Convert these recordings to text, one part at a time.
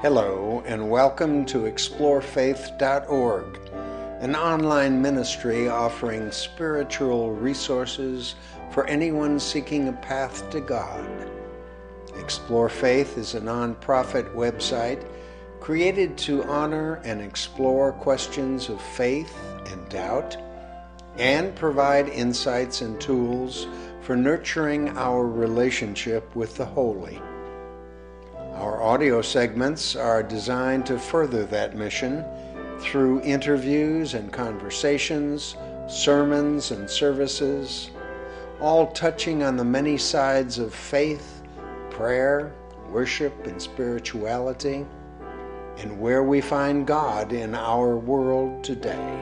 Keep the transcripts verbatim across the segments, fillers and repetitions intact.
Hello, and welcome to explore faith dot org, an online ministry offering spiritual resources for anyone seeking a path to God. Explore Faith is a non-profit website created to honor and explore questions of faith and doubt, and provide insights and tools for nurturing our relationship with the Holy. Our audio segments are designed to further that mission through interviews and conversations, sermons and services, all touching on the many sides of faith, prayer, worship, and spirituality, and where we find God in our world today.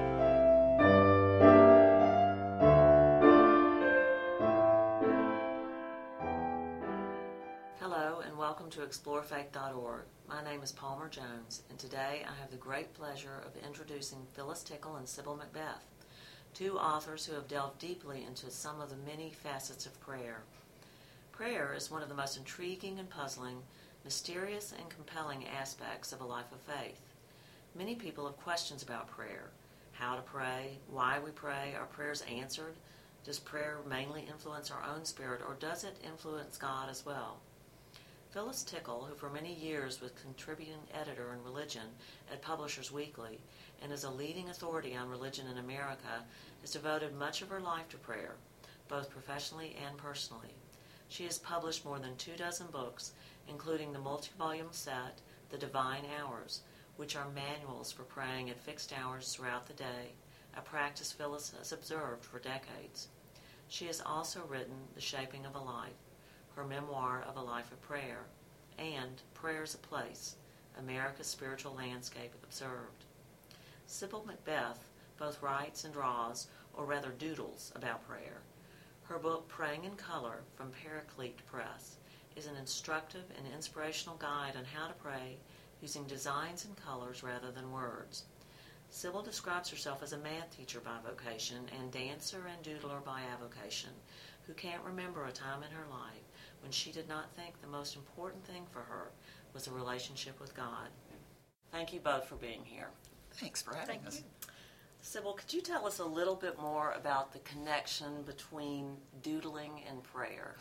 Welcome to explore faith dot org. My name is Palmer Jones, and today I have the great pleasure of introducing Phyllis Tickle and Sybil Macbeth, two authors who have delved deeply into some of the many facets of prayer. Prayer is one of the most intriguing and puzzling, mysterious and compelling aspects of a life of faith. Many people have questions about prayer: how to pray, why we pray, are prayers answered, does prayer mainly influence our own spirit, or does it influence God as well? Phyllis Tickle, who for many years was contributing editor in religion at Publishers Weekly and is a leading authority on religion in America, has devoted much of her life to prayer, both professionally and personally. She has published more than two dozen books, including the multi-volume set, The Divine Hours, which are manuals for praying at fixed hours throughout the day, a practice Phyllis has observed for decades. She has also written The Shaping of a Life, her memoir of a life of prayer, and Prayer's a Place, America's Spiritual Landscape Observed. Sybil Macbeth both writes and draws, or rather doodles, about prayer. Her book, Praying in Color, from Paraclete Press, is an instructive and inspirational guide on how to pray using designs and colors rather than words. Sybil describes herself as a math teacher by vocation and dancer and doodler by avocation, who can't remember a time in her life when she did not think the most important thing for her was a relationship with God. Thank you both for being here. Thanks for having Thank us. You. Sybil, could you tell us a little bit more about the connection between doodling and prayer?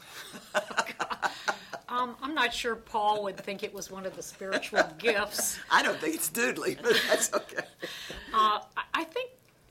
um, I'm not sure Paul would think it was one of the spiritual gifts. I don't think it's doodling, but that's okay. Uh, I, I think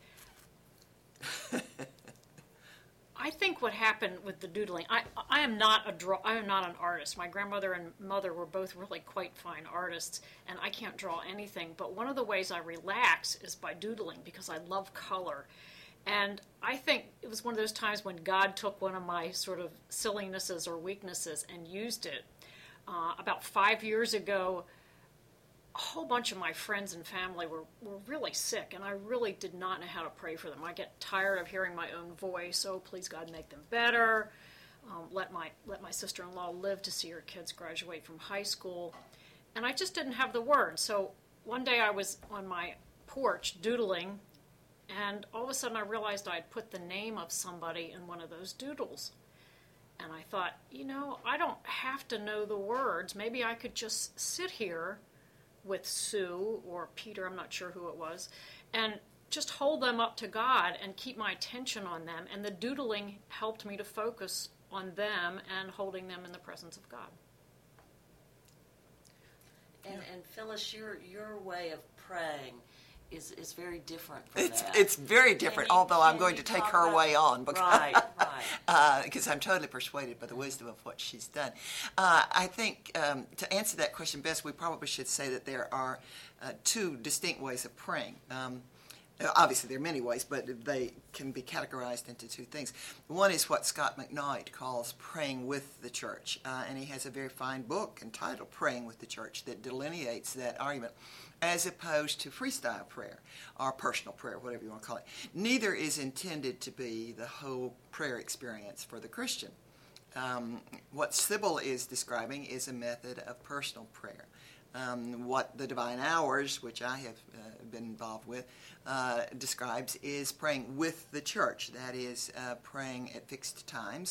I think what happened with the doodling, I, I am not a draw, I am not an artist. My grandmother and mother were both really quite fine artists, and I can't draw anything. But one of the ways I relax is by doodling, because I love color. And I think it was one of those times when God took one of my sort of sillinesses or weaknesses and used it. Uh, about five years ago, a whole bunch of my friends and family were, were really sick, and I really did not know how to pray for them. I get tired of hearing my own voice. Oh, please, God, make them better. Um, let my let my sister-in-law live to see her kids graduate from high school. And I just didn't have the words. So one day I was on my porch doodling, and all of a sudden I realized I'd put the name of somebody in one of those doodles. And I thought, you know, I don't have to know the words. Maybe I could just sit here with Sue or Peter, I'm not sure who it was, and just hold them up to God and keep my attention on them. And the doodling helped me to focus on them and holding them in the presence of God. And, and Phyllis, your your way of praying is, is very different from It's that. it's very different, you- although I'm can going you to take talk her about- way on because Right, right. because I'm totally persuaded by the wisdom of what she's done. Uh, I think um, to answer that question best, we probably should say that there are uh, two distinct ways of praying. Um, Obviously, there are many ways, but they can be categorized into two things. One is what Scott McKnight calls praying with the church, uh, and he has a very fine book entitled Praying with the Church that delineates that argument, as opposed to freestyle prayer or personal prayer, whatever you want to call it. Neither is intended to be the whole prayer experience for the Christian. Um, what Sybil is describing is a method of personal prayer. Um, what the Divine Hours, which I have uh, been involved with, uh, describes is praying with the church. That is, uh, praying at fixed times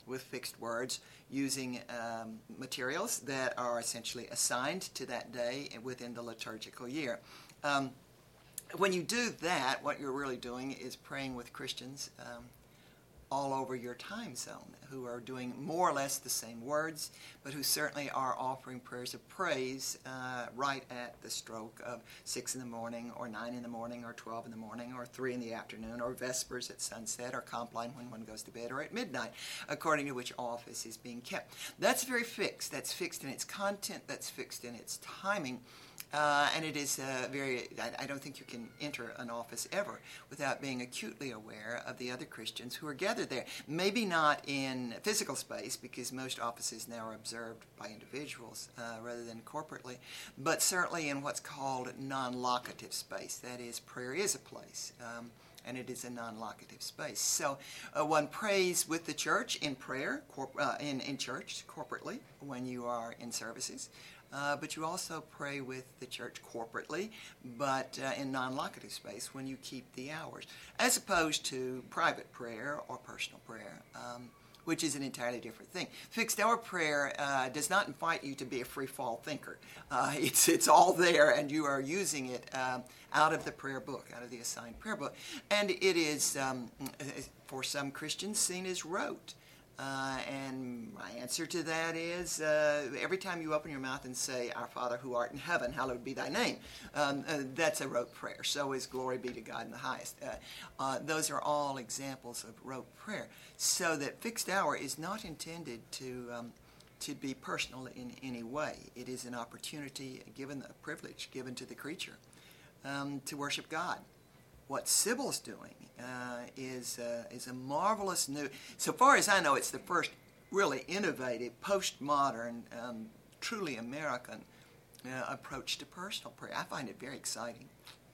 with fixed words, using um, materials that are essentially assigned to that day within the liturgical year. Um, when you do that, what you're really doing is praying with Christians um, all over your time zone who are doing more or less the same words, but who certainly are offering prayers of praise uh, right at the stroke of six in the morning, or nine in the morning, or twelve in the morning, or three in the afternoon, or Vespers at sunset, or Compline when one goes to bed, or at midnight, according to which office is being kept. That's very fixed. That's fixed in its content. That's fixed in its timing. Uh, and it is uh, very, I, I don't think you can enter an office ever without being acutely aware of the other Christians who are gathered there. Maybe not in physical space, because most offices now are observed by individuals uh, rather than corporately, but certainly in what's called non-locative space. That is, prayer is a place. Um, and it is a non-locative space. So uh, one prays with the church in prayer, corp- uh, in, in church, corporately, when you are in services. Uh, but you also pray with the church corporately, but uh, in non-locative space when you keep the hours, as opposed to private prayer or personal prayer, um, which is an entirely different thing. Fixed hour prayer uh, does not invite you to be a free-fall thinker. Uh, it's it's all there, and you are using it um, out of the prayer book, out of the assigned prayer book. And it is, um, for some Christians, seen as rote. Uh, and my answer to that is uh, every time you open your mouth and say, Our Father who art in heaven, hallowed be thy name, um, uh, that's a rote prayer. So is glory be to God in the highest. Uh, uh, those are all examples of rote prayer. So that fixed hour is not intended to um, to be personal in any way. It is an opportunity, given a privilege given to the creature um, to worship God. What Sibyl's doing uh, is uh, is a marvelous new. So far as I know, it's the first really innovative, postmodern, um, truly American uh, approach to personal prayer. I find it very exciting.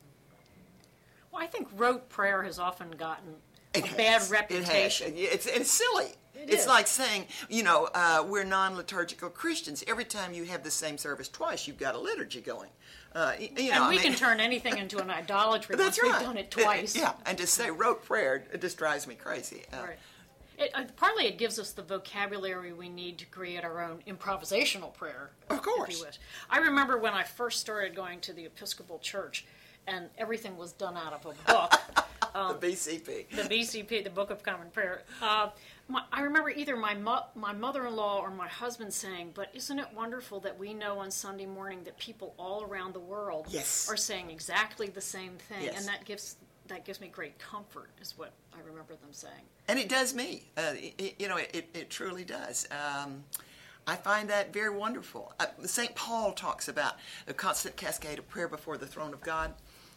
Well, I think rote prayer has often gotten It a has. bad reputation. It has. It's, it's silly. It it's is. like saying, you know, uh, we're non-liturgical Christians. Every time you have the same service twice, you've got a liturgy going. Uh, y- you know, And I we mean, can turn anything into an idolatry once that's we've right. done it twice. yeah, and to say rote prayer, it just drives me crazy. Uh, Right. It, uh, partly it gives us the vocabulary we need to create our own improvisational prayer. Of course. If you wish. I remember when I first started going to the Episcopal Church, and everything was done out of a book. the B C P. The B C P, the Book of Common Prayer. Uh, my, I remember either my mo- my mother-in-law or my husband saying, "But isn't it wonderful that we know on Sunday morning that people all around the world Yes. are saying exactly the same thing?" Yes. And that gives that gives me great comfort, is what I remember them saying. And it does me. Uh, it, you know, it, it truly does. Um, I find that very wonderful. Uh, Saint Paul talks about a constant cascade of prayer before the throne of God.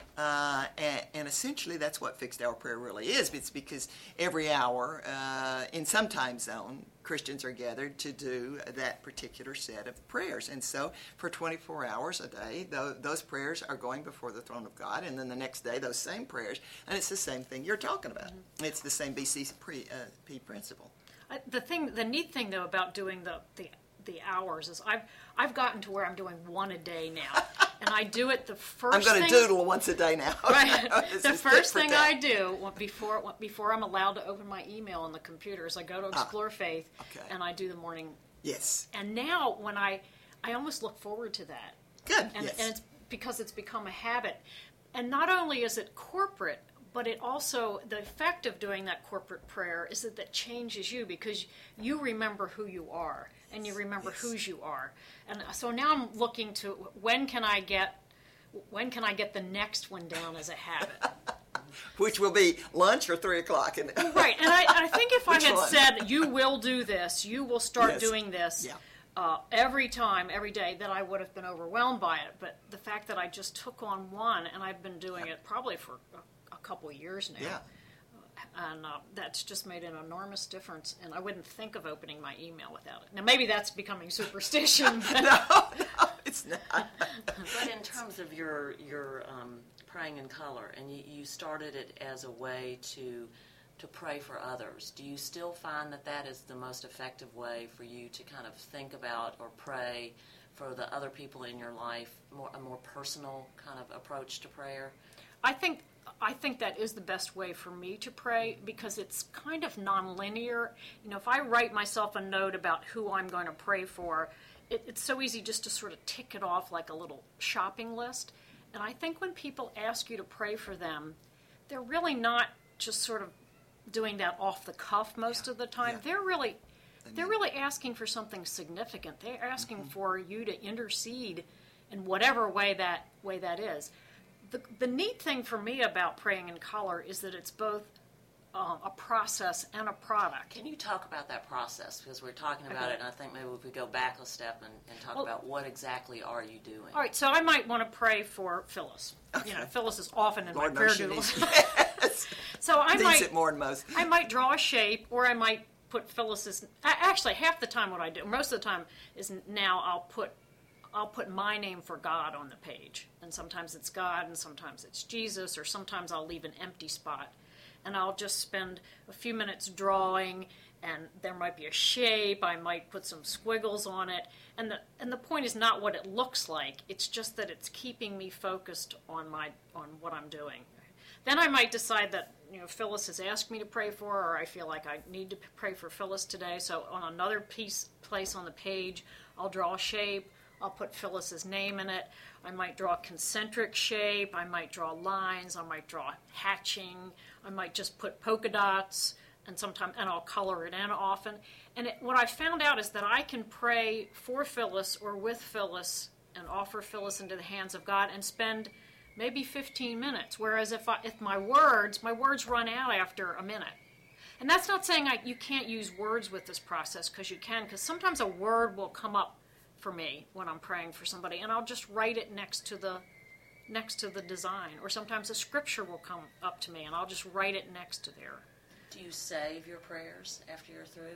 Uh, and, and essentially that's what fixed hour prayer really is. It's because every hour uh, in some time zone, Christians are gathered to do that particular set of prayers. And so for twenty-four hours a day, th- those prayers are going before the throne of God. And then the next day, those same prayers. And it's the same thing you're talking about. Mm-hmm. It's the same B C P principle. I, the thing, the neat thing though about doing the the the hours is I've I've gotten to where I'm doing one a day now, and I do it the first. I'm going to thing, doodle once a day now. Right. This The is first tit for thing tat. I do before before I'm allowed to open my email on the computer is I go to Explore Faith, okay. and I do the morning. Yes. And now when I I almost look forward to that. Good. And, yes. and it's because it's become a habit. And not only is it corporate, but it also, the effect of doing that corporate prayer is that that changes you because you remember who you are and you remember Yes. whose you are. And so now I'm looking to when can I get when can I get the next one down as a habit? Which will be lunch or three o'clock. In Right. And I, I think if I Which had one? said you will do this, you will start Yes. doing this. Yeah. Uh, every time, every day, that I would have been overwhelmed by it. But the fact that I just took on one, and I've been doing it probably for a, a couple of years now, Yeah. and uh, that's just made an enormous difference. And I wouldn't think of opening my email without it. Now, maybe that's becoming superstition. But no, no, it's not. But in terms of your your um, praying in color, and you, you started it as a way to to pray for others, do you still find that that is the most effective way for you to kind of think about or pray for the other people in your life, more a more personal kind of approach to prayer? I think I think that is the best way for me to pray because it's kind of nonlinear. You know, if I write myself a note about who I'm going to pray for, it, it's so easy just to sort of tick it off like a little shopping list. And I think when people ask you to pray for them, they're really not just sort of doing that off the cuff most Yeah. of the time. Yeah. They're really They they're mean- really asking for something significant. They're asking for you to intercede in whatever way that way that is. The, the neat thing for me about praying in color is that it's both um, a process and a product. Can you talk about that process? Because we're talking about Okay. it, and I think maybe if we go back a step and, and talk Well- about what exactly are you doing? All right, so I might want to pray for Phyllis. You know, Phyllis is often in Lord my prayer knows she doodles. needs, yes. So I needs might it more than most. I might draw a shape, or I might put Phyllis's. a- Actually, half the time, what I do, most of the time, is now I'll put I'll put my name for God on the page, and sometimes it's God, and sometimes it's Jesus, or sometimes I'll leave an empty spot, and I'll just spend a few minutes drawing, and there might be a shape. I might put some squiggles on it, and the and the point is not what it looks like. It's just that it's keeping me focused on my on what I'm doing. Then I might decide that, you know, Phyllis has asked me to pray for her, or I feel like I need to pray for Phyllis today. So on another piece place on the page, I'll draw a shape. I'll put Phyllis's name in it. I might draw a concentric shape. I might draw lines. I might draw hatching. I might just put polka dots, and sometimes and I'll color it in often. And it, what I found out is that I can pray for Phyllis or with Phyllis and offer Phyllis into the hands of God and spend maybe fifteen minutes. Whereas if I, if my words, my words run out after a minute. And that's not saying I, you can't use words with this process, because you can, because sometimes a word will come up for me when I'm praying for somebody, and I'll just write it next to the next to the design. Or sometimes a scripture will come up to me, and I'll just write it next to there. Do you save your prayers after you're through?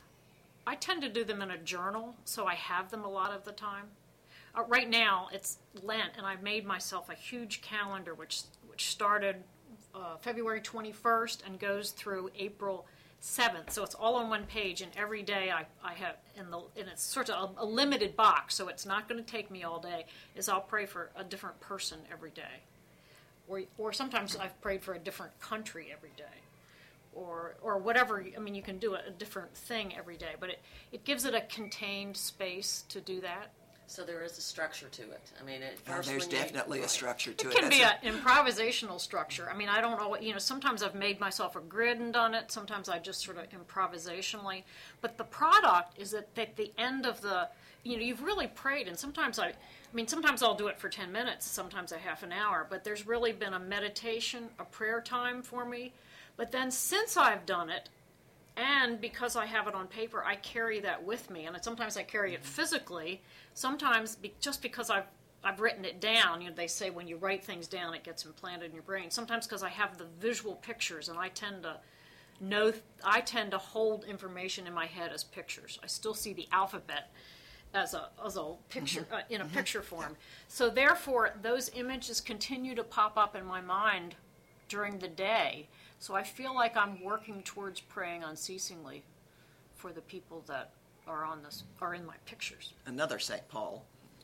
I tend to do them in a journal, so I have them a lot of the time. Uh, right now, it's Lent, and I've made myself a huge calendar, which which started uh, February twenty-first and goes through April seventh. So it's all on one page, and every day I, I have, in the and it's sort of a, a limited box, so it's not going to take me all day, is I'll pray for a different person every day. Or, or sometimes I've prayed for a different country every day. Or, or whatever, I mean, you can do a, a different thing every day, but it, it gives it a contained space to do that. So there is a structure to it. I mean, it, Uh, first there's when you- definitely a right. structure to It it. can be That's an improvisational structure. I mean, I don't know what, you know, sometimes I've made myself a grid and done it, sometimes I just sort of improvisationally. But the product is that at the end of the, you know, you've really prayed, and sometimes I, I mean, sometimes I'll do it for ten minutes, sometimes a half an hour, but there's really been a meditation, a prayer time for me. But then since I've done it, and because I have it on paper, I carry that with me, and sometimes I carry it physically. Sometimes be, just because I've I've written it down. You know, they say when you write things down, it gets implanted in your brain. Sometimes because I have the visual pictures, and I tend to know. I tend to hold information in my head as pictures. I still see the alphabet as a as a picture uh, in a picture form. So therefore, those images continue to pop up in my mind during the day. So I feel like I'm working towards praying unceasingly for the people that are on this are in my pictures. another Saint Paul.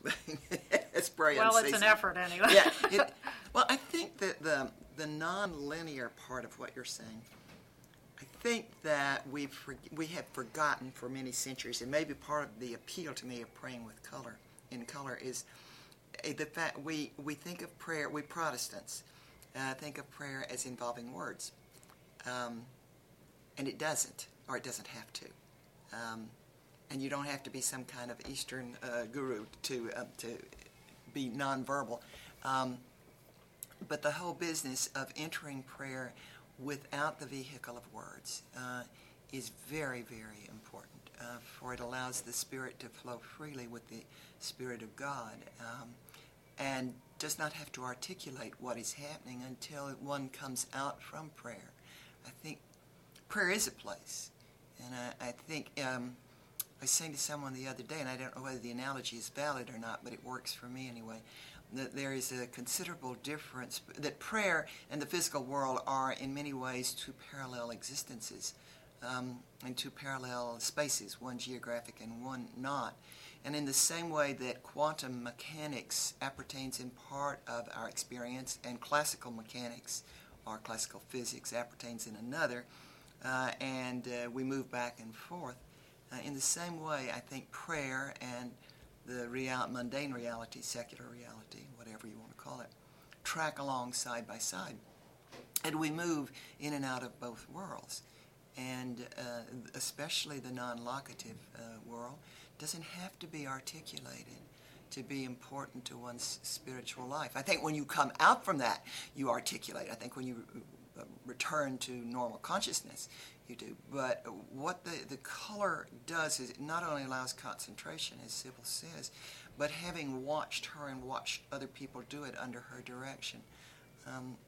It's pray Well, it's an unceasingly. effort anyway. Yeah. It, well, I think that the the non-linear part of what you're saying, I think that we've for, we have forgotten for many centuries, and maybe part of the appeal to me of praying with color in color is eh, the fact we we think of prayer. We Protestants uh, think of prayer as involving words, um, and it doesn't, or it doesn't have to. Um, and you don't have to be some kind of Eastern uh, guru to uh, to be nonverbal. Um, but the whole business of entering prayer without the vehicle of words uh, is very, very important, uh, for it allows the Spirit to flow freely with the Spirit of God, um, and does not have to articulate what is happening until one comes out from prayer. I think prayer is a place, and I, I think um, I was saying to someone the other day, and I don't know whether the analogy is valid or not, but it works for me anyway, that there is a considerable difference, that prayer and the physical world are in many ways two parallel existences. um, in two parallel spaces, one geographic and one not. And in the same way that quantum mechanics appertains in part of our experience and classical mechanics or classical physics appertains in another, uh, and uh, we move back and forth, uh, in the same way I think prayer and the real, mundane reality, secular reality, whatever you want to call it, track along side by side. And we move in and out of both worlds. And uh, especially the non-locative uh, world doesn't have to be articulated to be important to one's spiritual life. I think when you come out from that, you articulate. I think when you uh, return to normal consciousness, you do. But what the, the color does is it not only allows concentration, as Sybil says, but having watched her and watched other people do it under her direction, um,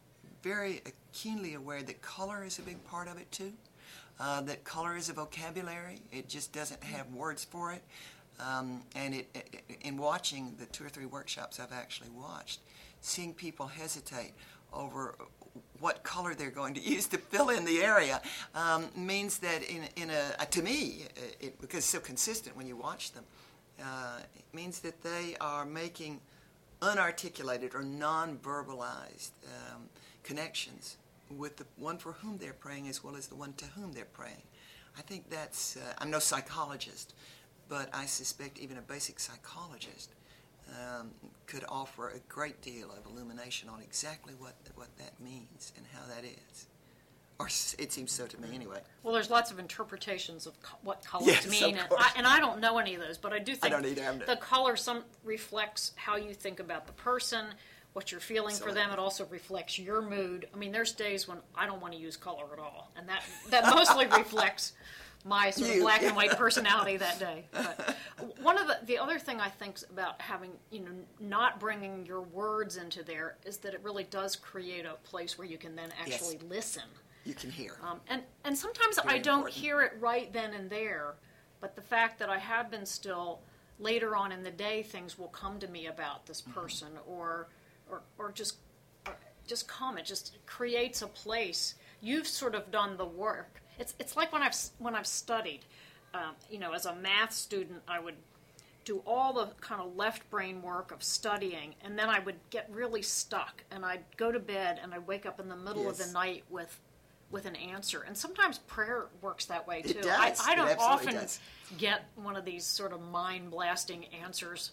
very keenly aware that color is a big part of it too, uh, that color is a vocabulary. It just doesn't have words for it. Um, and it, it, in watching the two or three workshops I've actually watched, seeing people hesitate over what color they're going to use to fill in the area um, means that in, in a, to me, it, because it's so consistent when you watch them, uh, it means that they are making unarticulated or non-verbalized um, connections with the one for whom they're praying as well as the one to whom they're praying. I think that's, uh, I'm no psychologist, but I suspect even a basic psychologist um, could offer a great deal of illumination on exactly what what that means and how that is. Or it seems so to me anyway. Well, there's lots of interpretations of co- what colors Yes, mean, of and course. I, and I don't know any of those, but I do think I don't either, I'm- the color some reflects how you think about the person, what you're feeling for them. It also reflects your mood. I mean, there's days when I don't want to use color at all, and that that mostly reflects my sort of You, black yeah. and white personality that day. But one of the the other thing I think about having, you know, not bringing your words into there is that it really does create a place where you can then actually Yes. listen. You can hear. Um, and, and sometimes Very I don't important. hear it right then and there, but the fact that I have been still, later on in the day, things will come to me about this person, or, or, or just, or just come. It just creates a place. You've sort of done the work. It's, it's like when I've, when I've studied, um, you know, as a math student, I would do all the kind of left brain work of studying, and then I would get really stuck, and I'd go to bed, and I'd wake up in the middle of Yes. the night with with an answer. And sometimes prayer works that way too. It does. I, I It don't absolutely often does. get one of these sort of mind blasting answers,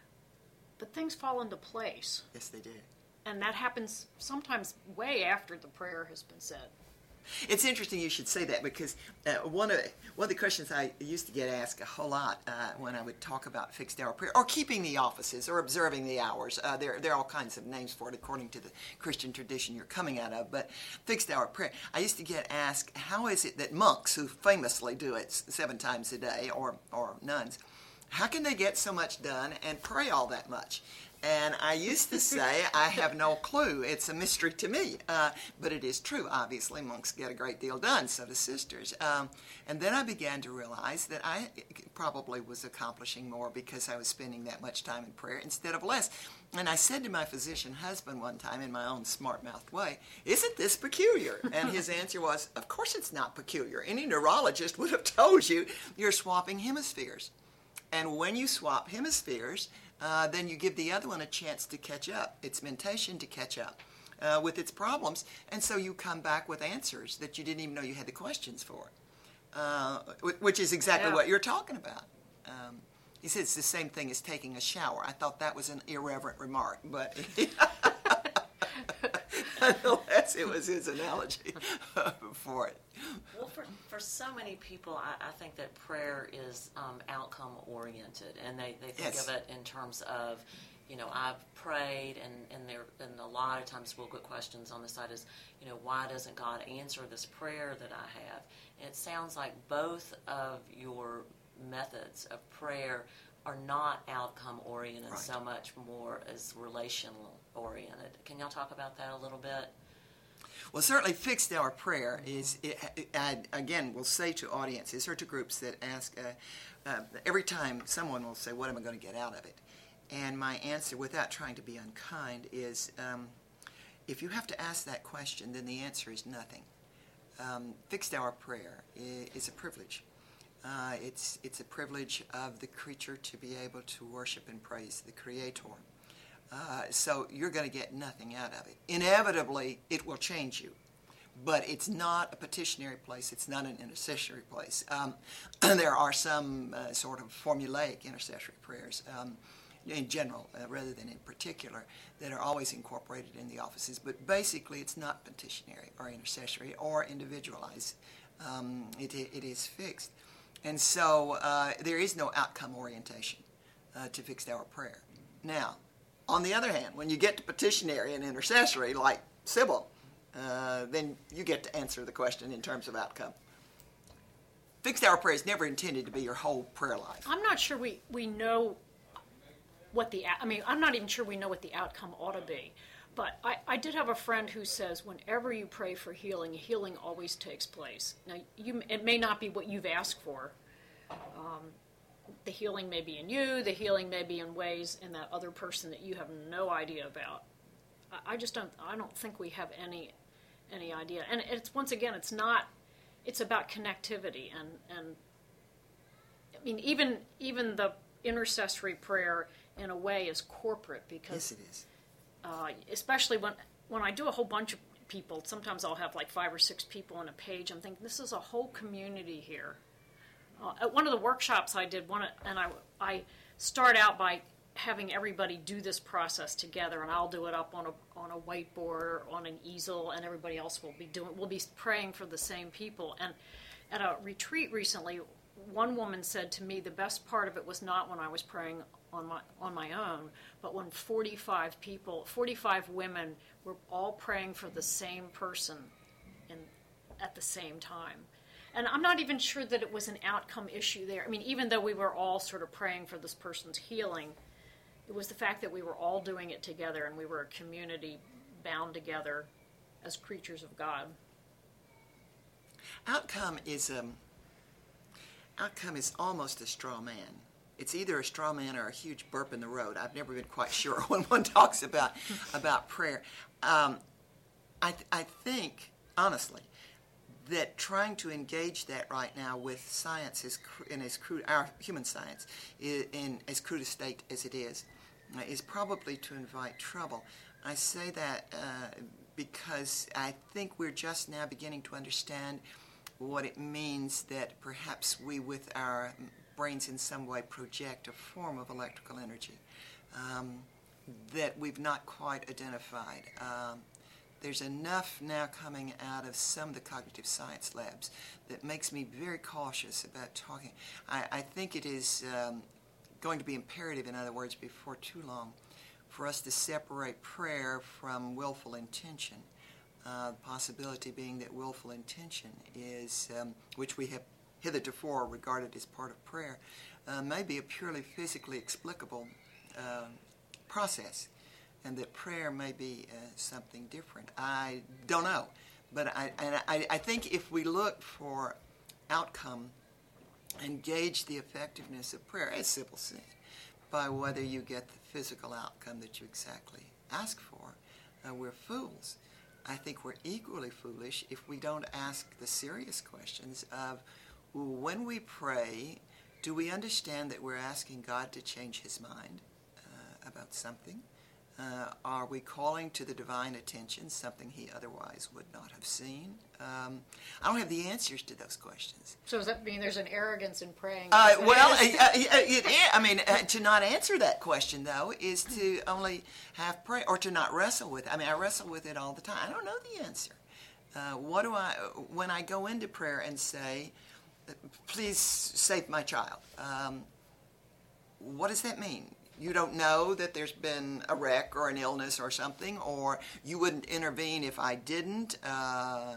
but things fall into place, Yes, they do. and that happens sometimes way after the prayer has been said. It's interesting you should say that, because uh, one of one of the questions I used to get asked a whole lot uh, when I would talk about fixed hour prayer or keeping the offices or observing the hours. Uh, there there are all kinds of names for it according to the Christian tradition you're coming out of. But fixed hour prayer, I used to get asked, how is it that monks who famously do it seven times a day, or or nuns, how can they get so much done and pray all that much? And I used to say, I have no clue. It's a mystery to me. Uh, but it is true. Obviously, monks get a great deal done, so do sisters. Um, and then I began to realize that I probably was accomplishing more because I was spending that much time in prayer instead of less. And I said to my physician husband one time in my own smart-mouthed way, isn't this peculiar? And his answer was, of course it's not peculiar. Any neurologist would have told you you're swapping hemispheres. And when you swap hemispheres, uh, then you give the other one a chance to catch up, its mentation to catch up uh, with its problems, and so you come back with answers that you didn't even know you had the questions for, uh, which is exactly Yeah. what you're talking about. Um, he said it's the same thing as taking a shower. I thought that was an irreverent remark, but nonetheless, it was his analogy for it. Well, for, for so many people, I, I think that prayer is um, outcome oriented, and they, they think Yes. of it in terms of, you know, I've prayed, and, and there and a lot of times we'll get questions on the side is, you know, why doesn't God answer this prayer that I have? And it sounds like both of your methods of prayer are not outcome oriented Right. so much more as relational oriented. Can y'all talk about that a little bit? Well, certainly fixed hour prayer is, it, I, again, will say to audiences or to groups that ask, uh, uh, every time someone will say, what am I going to get out of it? And my answer, without trying to be unkind, is um, if you have to ask that question, then the answer is nothing. um, fixed hour prayer is, is a privilege. Uh, it's, it's a privilege of the creature to be able to worship and praise the Creator. Uh, so you're going to get nothing out of it. Inevitably, it will change you. But it's not a petitionary place. It's not an intercessory place. Um, there are some uh, sort of formulaic intercessory prayers um, in general, uh, rather than in particular, that are always incorporated in the offices. But basically, it's not petitionary or intercessory or individualized. Um, it, it is fixed. And so uh, there is no outcome orientation uh, to fixed hour prayer. Now, on the other hand, when you get to petitionary and intercessory, like Sybil, Uh, then you get to answer the question in terms of outcome. Fixed hour prayer is never intended to be your whole prayer life. I'm not sure we, we know what the, I mean, I'm not even sure we know what the outcome ought to be. But I, I did have a friend who says whenever you pray for healing, healing always takes place. Now, you, it may not be what you've asked for. Um, the healing may be in you, the healing may be in ways in that other person that you have no idea about. I, I just don't, I don't think we have any any idea. And it's, once again, it's not, it's about connectivity. And, and I mean, even even the intercessory prayer, in a way, is corporate because... Yes, it is. Uh, especially when when I do a whole bunch of people, sometimes I'll have like five or six people on a page. I'm thinking, this is a whole community here. Uh, at one of the workshops I did, one and I, I start out by having everybody do this process together, and I'll do it up on a on a whiteboard or on an easel, and everybody else will be doing. We'll be praying for the same people. And at a retreat recently, one woman said to me, the best part of it was not when I was praying on my on my own, but when forty-five people, forty-five women were all praying for the same person in, at the same time. And I'm not even sure that it was an outcome issue there. I mean, even though we were all sort of praying for this person's healing, it was the fact that we were all doing it together and we were a community bound together as creatures of God. Outcome is um, outcome is almost a straw man. It's either a straw man or a huge burp in the road. I've never been quite sure when one talks about about prayer. Um, I th- I think honestly that trying to engage that right now with science is cr- in as crude our human science is, in as crude a state as it is uh, is probably to invite trouble. I say that uh, because I think we're just now beginning to understand what it means that perhaps we, with our brains in some way, project a form of electrical energy um, that we've not quite identified. Um, there's enough now coming out of some of the cognitive science labs that makes me very cautious about talking. I, I think it is um, going to be imperative, in other words, before too long, for us to separate prayer from willful intention. Uh, the possibility being that willful intention is, um, which we have hitherto regarded as part of prayer, uh, may be a purely physically explicable uh, process, and that prayer may be uh, something different. I don't know, but I, and I, I think if we look for outcome and gauge the effectiveness of prayer, as Sybil said, by whether you get the physical outcome that you exactly ask for, uh, we're fools. I think we're equally foolish if we don't ask the serious questions of, when we pray, do we understand that we're asking God to change his mind uh, about something? Uh, are we calling to the divine attention something he otherwise would not have seen? Um, I don't have the answers to those questions. So does that mean there's an arrogance in praying? Uh, well, uh, it, it, I mean, uh, to not answer that question, though, is to only have pray, or to not wrestle with it. I mean, I wrestle with it all the time. I don't know the answer. Uh, what do I, when I go into prayer and say, please save my child, um, what does that mean? You don't know that there's been a wreck or an illness or something, or you wouldn't intervene if I didn't, uh,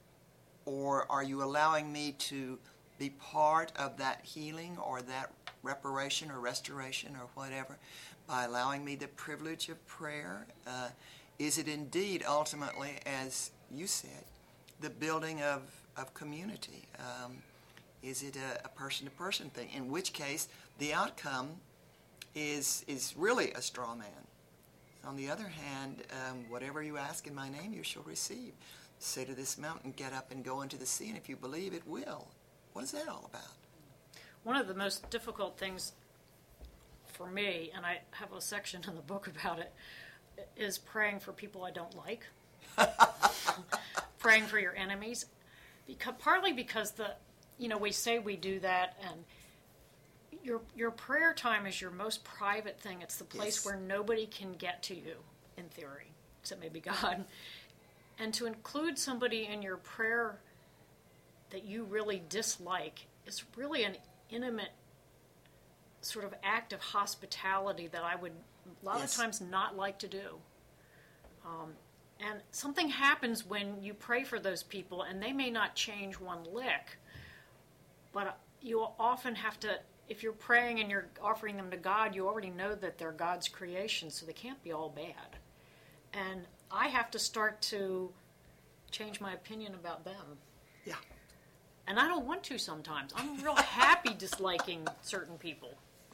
or are you allowing me to be part of that healing or that reparation or restoration or whatever by allowing me the privilege of prayer? Uh, is it indeed ultimately, as you said, the building of, of community? Um, is it a, a person-to-person thing? In which case, the outcome is is really a straw man. On the other hand, um, whatever you ask in my name, you shall receive. say to this mountain, get up and go into the sea, and if you believe, it will. What is that all about? One of the most difficult things for me, and I have a section in the book about it, is praying for people I don't like. Praying for your enemies. Because, partly because the, you know, we say we do that, and your your prayer time is your most private thing. It's the place Yes. where nobody can get to you, in theory, except maybe God. And to include somebody in your prayer that you really dislike is really an intimate sort of act of hospitality that I would a lot Yes. of times not like to do. Um, and something happens when you pray for those people, and they may not change one lick, but you often have to, if you're praying and you're offering them to God, you already know that they're God's creation, so they can't be all bad. And I have to start to change my opinion about them. Yeah. And I don't want to sometimes. I'm real happy disliking certain people.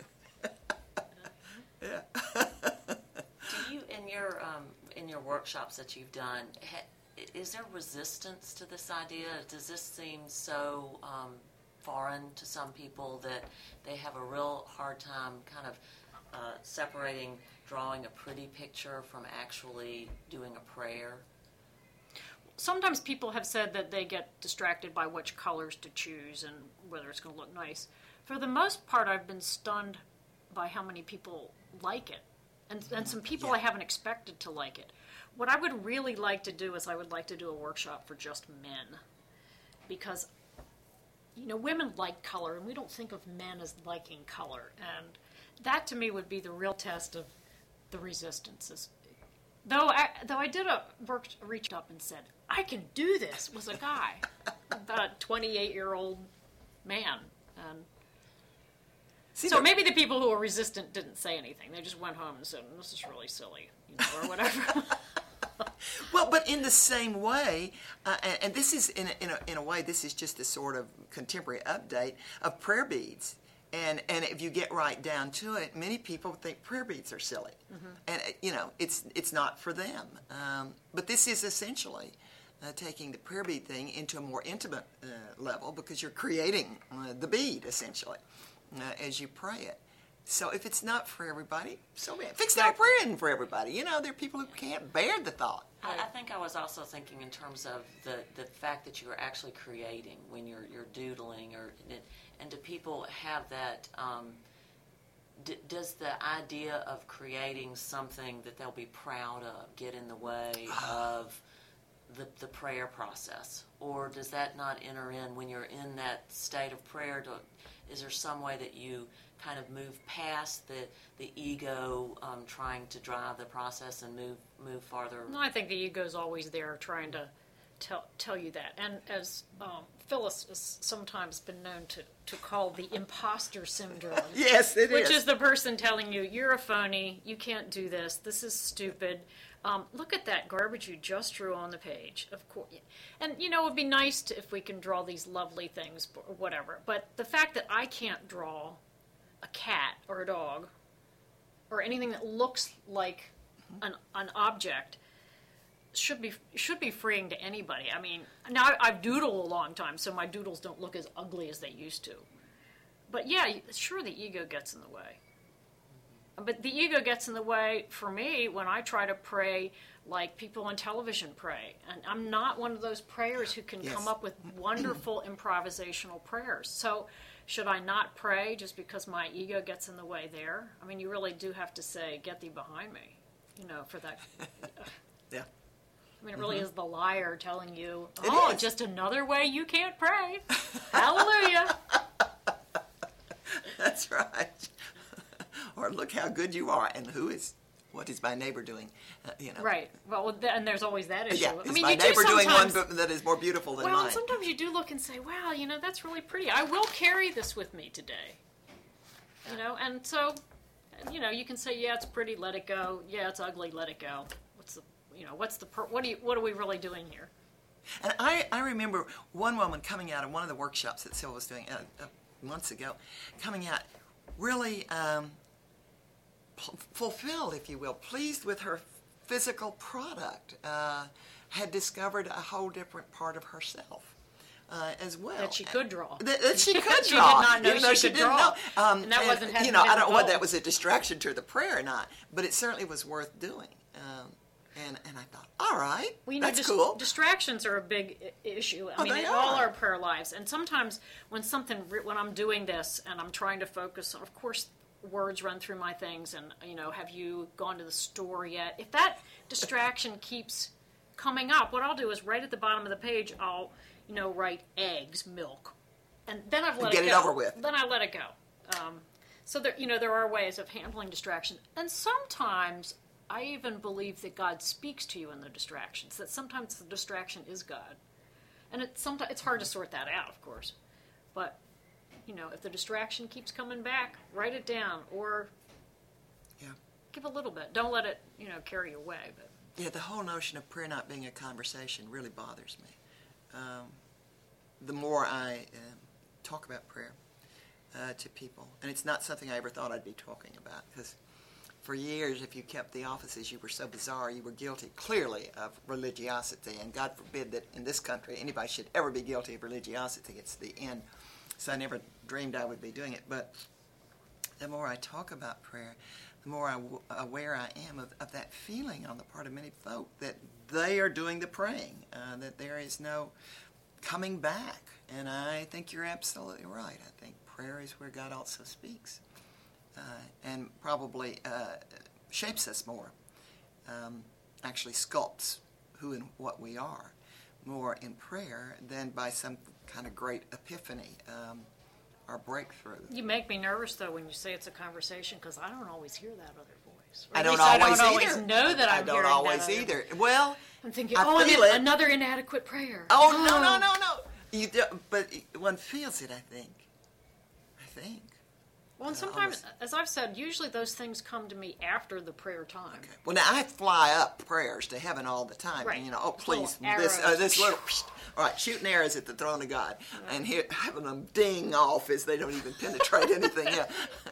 Yeah. Do you, in your um, in your workshops that you've done, ha, is there resistance to this idea? Does this seem so um, foreign to some people that they have a real hard time kind of uh, separating drawing a pretty picture from actually doing a prayer? Sometimes people have said that they get distracted by which colors to choose and whether it's going to look nice. For the most part, I've been stunned by how many people like it. And, and some people Yeah. I haven't expected to like it. What I would really like to do is I would like to do a workshop for just men. Because, you know, women like color, and we don't think of men as liking color. And that, to me, would be the real test of the resistances. Though I, though I did a work, reached up and said, I can do this, was a guy, about a twenty-eight-year-old man. And See, so but- maybe the people who were resistant didn't say anything. They just went home and said, this is really silly, you know, or whatever. Well, but in the same way, uh, and, and this is in a, in, a, in a way, this is just a sort of contemporary update of prayer beads. And and if you get right down to it, many people think prayer beads are silly, mm-hmm. and uh, you know it's it's not for them. Um, but this is essentially uh, taking the prayer bead thing into a more intimate uh, level because you're creating uh, the bead essentially uh, as you pray it. So if it's not for everybody, so be it. Fix that prayer isn't for everybody. You know, there are people who can't bear the thought. I, I think I was also thinking in terms of the, the fact that you are actually creating when you're you're doodling, or and do people have that? Um, d- does the idea of creating something that they'll be proud of get in the way of the the prayer process, or does that not enter in when you're in that state of prayer? Do, is there some way that you kind of move past the the ego um, trying to drive the process and move move farther? No, I think the ego's always there trying to tell tell you that. And as um, Phyllis has sometimes been known to, to call the imposter syndrome. Yes, it which is. is the person telling you, you're a phony, you can't do this, this is stupid. Um, look at that garbage you just drew on the page. Of course. And, you know, it would be nice to, if we can draw these lovely things or whatever. But the fact that I can't draw a cat or a dog or anything that looks like an, an object should be should be freeing to anybody. I mean, now I've doodled a long time, so my doodles don't look as ugly as they used to. But yeah, sure, the ego gets in the way. But the ego gets in the way for me when I try to pray like people on television pray. And I'm not one of those prayers who can Yes. come up with wonderful improvisational prayers. So should I not pray just because my ego gets in the way there? I mean, you really do have to say, get thee behind me, you know, for that. Yeah. I mean, it really is the liar telling you, It oh, is. just another way you can't pray. Hallelujah. That's right. Or look how good you are, and who is, what is my neighbor doing? Uh, you know. Right. Well, th- and there's always that issue. Yeah, I is mean, my you do neighbor doing one sometimes- b- that is more beautiful than Well, mine? sometimes you do look and say, wow, you know, that's really pretty. I will carry this with me today. You know, and so, you know, you can say, yeah, it's pretty, let it go. Yeah, it's ugly, let it go. What's the, you know, what's the, per- what, do you, what are we really doing here? And I, I remember one woman coming out of one of the workshops that Syl was doing uh, uh, months ago, coming out really um, p- fulfilled, if you will, pleased with her physical product, uh, had discovered a whole different part of herself uh, as well. That she could draw. That, that she could She draw. did not know even though she she could didn't draw. know. Um, And that wasn't- you hadn't know, been I don't know whether goal. that was a distraction to the prayer or not, but it certainly was worth doing. Um, and, and I thought, all right, Well, you know, that's dis- cool. distractions are a big I- issue. I Oh, mean, they in all are. our prayer lives. And sometimes when something, re- when I'm doing this and I'm trying to focus, of course, words run through my things. And you know, have you gone to the store yet? If that distraction keeps coming up, what I'll do is right at the bottom of the page, I'll you know write eggs, milk, and then I've let Get it it go. over with. Then I let it go. Um, so there, you know, there are ways of handling distraction, and sometimes I even believe that God speaks to you in the distractions. That sometimes the distraction is God, and it's sometimes it's hard to sort that out, of course. But you know, if the distraction keeps coming back, write it down or Yeah. give a little bit. Don't let it you know carry you away. But Yeah, the whole notion of prayer not being a conversation really bothers me. Um, the more I um, talk about prayer uh, to people, and it's not something I ever thought I'd be talking about, because for years, if you kept the offices, you were so bizarre, you were guilty, clearly, of religiosity, and God forbid that in this country anybody should ever be guilty of religiosity. It's the end. So I never dreamed I would be doing it, but the more I talk about prayer, the more I w- aware I am of, of that feeling on the part of many folk that they are doing the praying, uh, that there is no coming back. And I think you're absolutely right. I think prayer is where God also speaks uh, and probably uh, shapes us more, um, actually sculpts who and what we are more in prayer than by some kind of great epiphany um, or breakthrough. you make me nervous though when you say it's a conversation because I don't always hear that other voice. Or I at don't least always I don't either. always know that I I'm don't hearing always that other either. voice. Well, I'm thinking, I oh, I'm feel in it. another inadequate prayer. Oh, no, no, no, no. You do, but one feels it, I think. I think. Well, and Uh, sometimes, almost- as I've said, usually those things come to me after the prayer time. Okay. Well, now I fly up prayers to heaven all the time. Right. And, you know, oh, please, Little this, uh, arrows. this little, all right, shooting arrows at the throne of God. And here, having them ding off as they don't even penetrate anything. Yeah.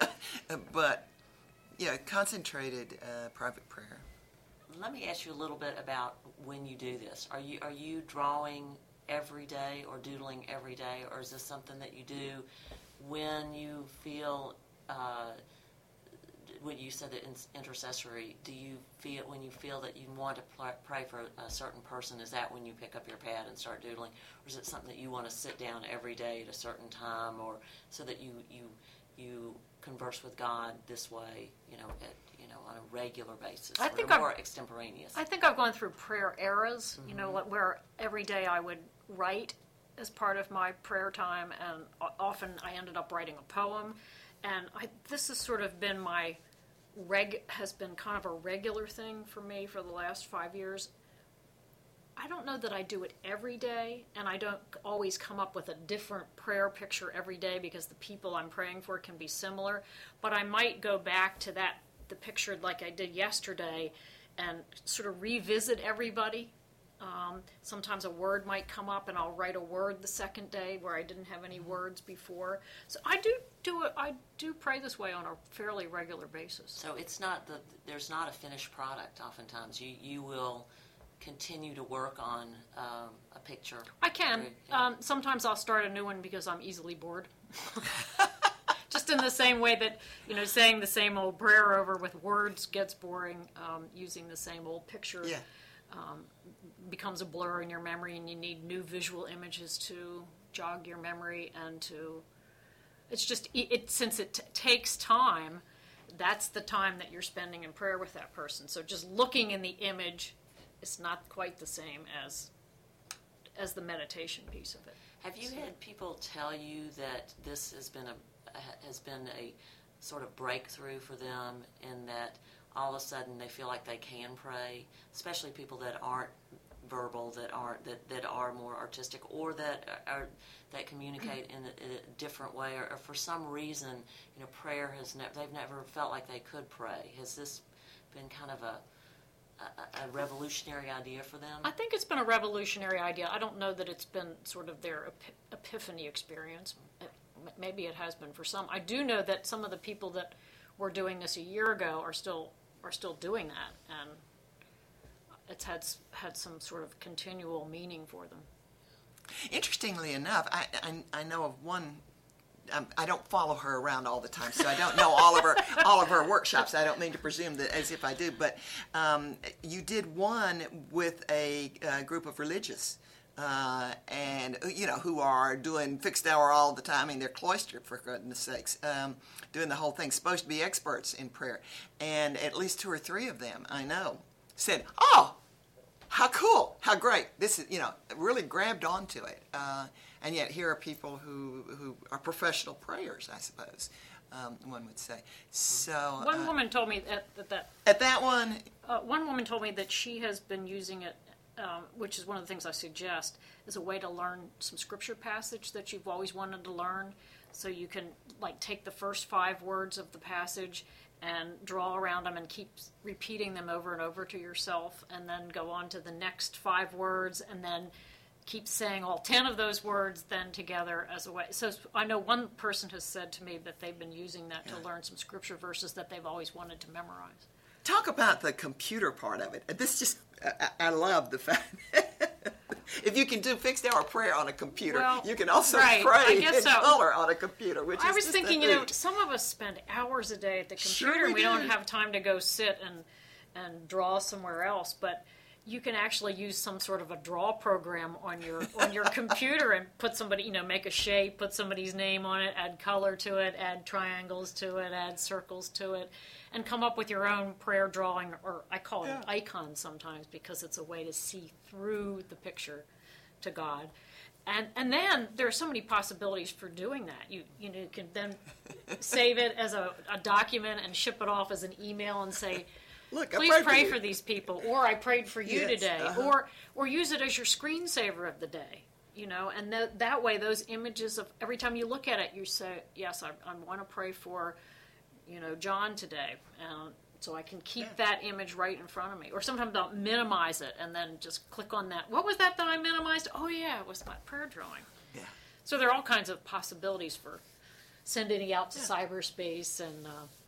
But, yeah, concentrated uh, private prayer. Let me ask you a little bit about when you do this. Are you are you drawing every day or doodling every day, or is this something that you do when you feel? Uh, when you said that it's intercessory, do you feel when you feel that you want to pl- pray for a certain person? Is that when you pick up your pad and start doodling, or is it something that you want to sit down every day at a certain time, or so that you you you converse with God this way, you know, at you know on a regular basis, I or think more I've- extemporaneous? I think I've gone through prayer eras, you know, like where every day I would write as part of my prayer time, and o- often I ended up writing a poem. And I, this has sort of been my reg has been kind of a regular thing for me for the last five years. I don't know that I do it every day, and I don't always come up with a different prayer picture every day because the people I'm praying for can be similar. But I might go back to that the picture like I did yesterday and sort of revisit everybody. Um, sometimes a word might come up, and I'll write a word the second day where I didn't have any words before. So I do do it. I do pray this way on a fairly regular basis. So it's not the there's not a finished product. Oftentimes, you you will continue to work on um, a picture. I can. Or, yeah. Um, sometimes I'll start a new one because I'm easily bored. Just in the same way that, you know, saying the same old prayer over with words gets boring, um, using the same old picture Yeah. um, becomes a blur in your memory, and you need new visual images to jog your memory and to... It's just, it, it since it t- takes time, that's the time that you're spending in prayer with that person. So just looking in the image is not quite the same as as the meditation piece of it. Have you had people tell you that this has been a has been a sort of breakthrough for them, in that all of a sudden they feel like they can pray, especially people that aren't verbal, that aren't that, that are more artistic, or that are that communicate in a, in a different way, or, or for some reason, you know, prayer has never they've never felt like they could pray. Has this been kind of a a, a revolutionary idea for them? I think it's been a revolutionary idea. I don't know that it's been sort of their ep- epiphany experience. It, maybe it has been for some. I do know that some of the people that were doing this a year ago are still are still doing that, and it's had had some sort of continual meaning for them. Interestingly enough, I, I, I know of one. Um, I don't follow her around all the time, so I don't know all of her all of her workshops. I don't mean to presume that as if I do, but um, you did one with a, a group of religious, uh, and you know who are doing fixed hour all the time. I mean, they're cloistered, for goodness sakes, um, doing the whole thing. Supposed to be experts in prayer, and at least two or three of them I know said, "Oh, how cool! How great! This is," you know, really grabbed onto it. Uh, And yet here are people who, who are professional prayers, I suppose, um, one would say. So One uh, woman told me that, that, that at that one, uh, one woman told me that she has been using it, um, which is one of the things I suggest, as a way to learn some scripture passage that you've always wanted to learn. So you can like take the first five words of the passage and draw around them and keep repeating them over and over to yourself, and then go on to the next five words, and then keep saying all ten of those words then together as a way. So I know one person has said to me that they've been using that to learn some scripture verses that they've always wanted to memorize. talk about the computer part of it. This just, I, I love the fact if you can do fixed hour prayer on a computer, Well, you can also right, pray I guess in so. color on a computer, which I is was just thinking, a you know, hoot. some of us spend hours a day at the Sure computer, and we we don't do. have time to go sit and and draw somewhere else. But you can actually use some sort of a draw program on your on your computer and put somebody, you know, make a shape, put somebody's name on it, add color to it, add triangles to it, add circles to it, and come up with your own prayer drawing, or I call it an icon sometimes because it's a way to see through the picture to God. And and then there are so many possibilities for doing that. You you know you can then save it as a, a document and ship it off as an email and say, Look, I please prayed for pray you." for these people, or I prayed for you Yes, today, uh-huh. or or use it as your screensaver of the day, you know, and th- that way those images of every time you look at it, you say, yes, I, I want to pray for, you know, John today, and so I can keep Yeah. that image right in front of me. Or sometimes I'll minimize it and then just click on that. What was that that I minimized? Oh yeah, it was my prayer drawing. Yeah. So there are all kinds of possibilities for sending it out to cyberspace and. Uh,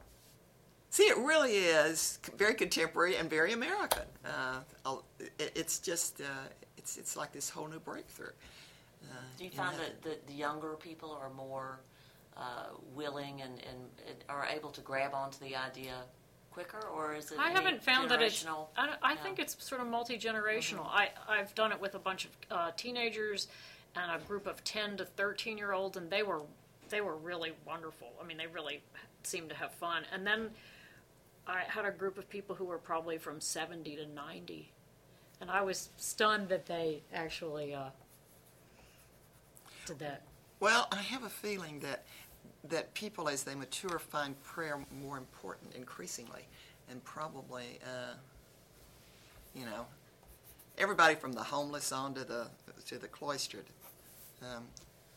See, it really is very contemporary and very American. Uh, I'll- it, it's just, uh, it's it's like this whole new breakthrough. Uh, Do you in find that- that the, the younger people are more uh, willing and, and, and are able to grab onto the idea quicker, or is it I any haven't found that it's. generational? I, I Yeah. think it's sort of multi-generational. I I've done it with a bunch of uh, teenagers and a group of ten to thirteen year olds, and they were they were really wonderful. I mean, they really seemed to have fun. And then I had a group of people who were probably from seventy to ninety, and I was stunned that they actually uh, did that. Well, I have a feeling that that people, as they mature, find prayer more important increasingly, and probably, uh, you know, everybody from the homeless on to the to the cloistered, um,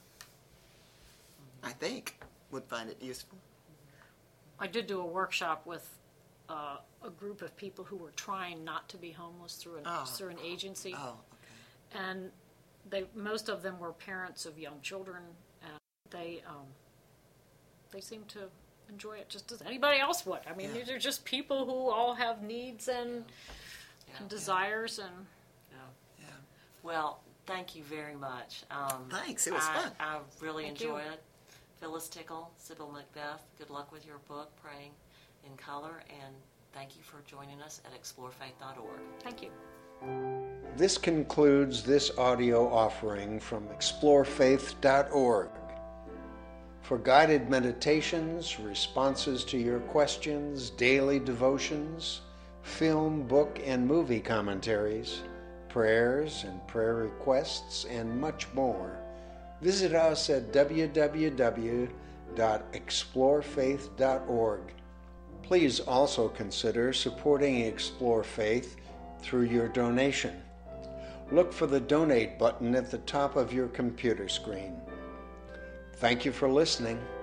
I think, would find it useful. I did do a workshop with uh, a group of people who were trying not to be homeless through an Oh. through an agency. Oh, okay. And they most of them were parents of young children, and they um, they seem to enjoy it just as anybody else would. I mean, Yeah. these are just people who all have needs and, Yeah. and desires, and Yeah. Yeah. Well, thank you very much. Um, Thanks, it was I, fun. I really Thank enjoy you. it. Phyllis Tickle, Sybil Macbeth, good luck with your book, Praying in Color, and thank you for joining us at explore faith dot org. thank you. This concludes this audio offering from explore faith dot org. For guided meditations, responses to your questions, daily devotions, film, book, and movie commentaries, prayers and prayer requests, and much more, visit us at w w w dot explore faith dot org. Please also consider supporting Explore Faith through your donation. Look for the donate button at the top of your computer screen. Thank you for listening.